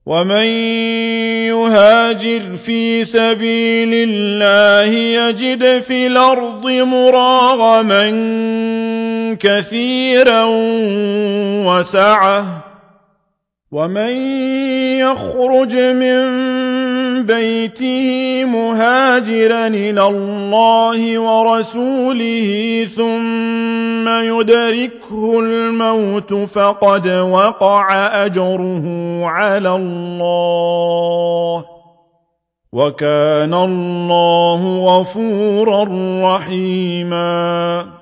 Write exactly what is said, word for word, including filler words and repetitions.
ومن يهاجر في سبيل الله يجد في الأرض مراغما كثيرا وسعة ومن يخرج من بيته مهاجرا إلى الله ورسوله ثم يدركه الموت فقد وقع أجره على الله وكان الله غفورا رحيما